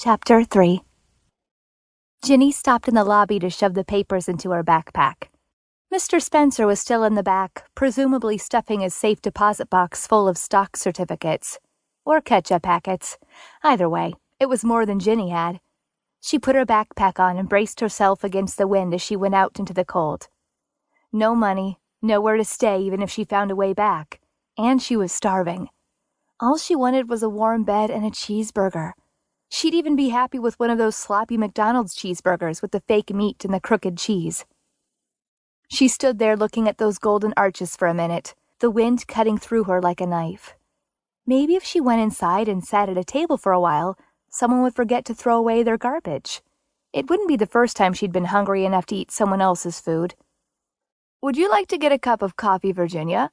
Chapter 3. Ginny stopped in the lobby to shove the papers into her backpack. Mr. Spencer was still in the back, presumably stuffing his safe deposit box full of stock certificates. Or ketchup packets. Either way, it was more than Ginny had. She put her backpack on and braced herself against the wind as she went out into the cold. No money, nowhere to stay even if she found a way back. And she was starving. All she wanted was a warm bed and a cheeseburger. She'd even be happy with one of those sloppy McDonald's cheeseburgers with the fake meat and the crooked cheese. She stood there looking at those golden arches for a minute, the wind cutting through her like a knife. Maybe if she went inside and sat at a table for a while, someone would forget to throw away their garbage. It wouldn't be the first time she'd been hungry enough to eat someone else's food. "Would you like to get a cup of coffee, Virginia?"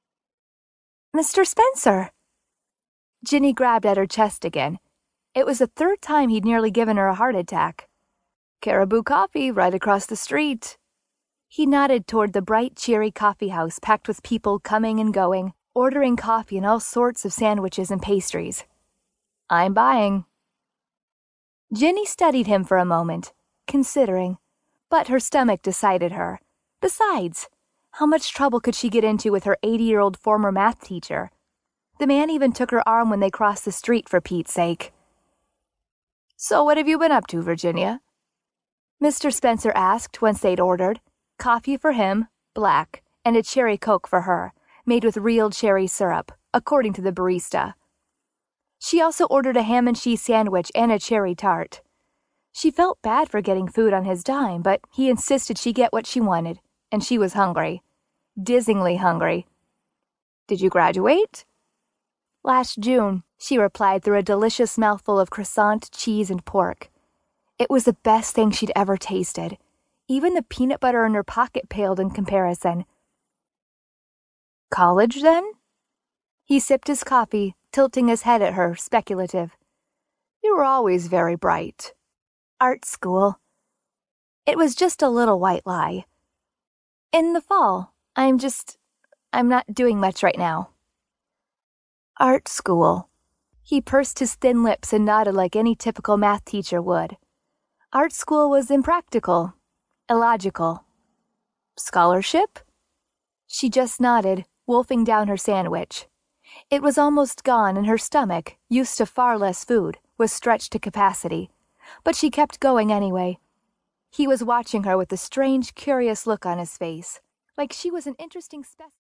"Mr. Spencer!" Ginny grabbed at her chest again. It was the third time he'd nearly given her a heart attack. "Caribou Coffee, right across the street." He nodded toward the bright, cheery coffee house packed with people coming and going, ordering coffee and all sorts of sandwiches and pastries. "I'm buying." Ginny studied him for a moment, considering, but her stomach decided her. Besides, how much trouble could she get into with her 80-year-old former math teacher? The man even took her arm when they crossed the street, for Pete's sake. "So what have you been up to, Virginia?" Mr. Spencer asked once they'd ordered. Coffee for him, black, and a cherry Coke for her, made with real cherry syrup, according to the barista. She also ordered a ham and cheese sandwich and a cherry tart. She felt bad for getting food on his dime, but he insisted she get what she wanted, and she was hungry. Dizzyingly hungry. "Did you graduate?" "Last June," she replied through a delicious mouthful of croissant, cheese, and pork. It was the best thing she'd ever tasted. Even the peanut butter in her pocket paled in comparison. "College, then?" He sipped his coffee, tilting his head at her, speculative. "You were always very bright." "Art school." It was just a little white lie. "In the fall. I'm not doing much right now." "Art school." He pursed his thin lips and nodded like any typical math teacher would. Art school was impractical, illogical. "Scholarship?" She just nodded, wolfing down her sandwich. It was almost gone and her stomach, used to far less food, was stretched to capacity. But she kept going anyway. He was watching her with a strange, curious look on his face, like she was an interesting specimen.